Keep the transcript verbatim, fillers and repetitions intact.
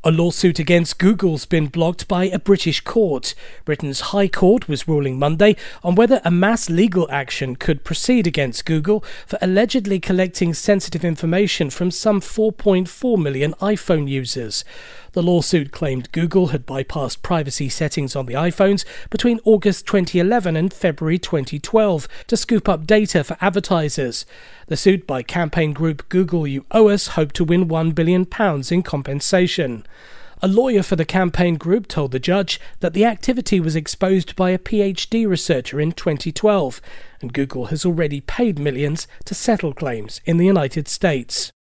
A lawsuit against Google's been blocked by a British court. Britain's High Court was ruling Monday on whether a mass legal action could proceed against Google for allegedly collecting sensitive information from some four point four million iPhone users. The lawsuit claimed Google had bypassed privacy settings on the iPhones between August twenty eleven and February twenty twelve to scoop up data for advertisers. The suit by campaign group Google You Owe Us hoped to win one billion pounds in compensation. A lawyer for the campaign group told the judge that the activity was exposed by a PhD researcher in twenty twelve, and Google has already paid millions to settle claims in the United States.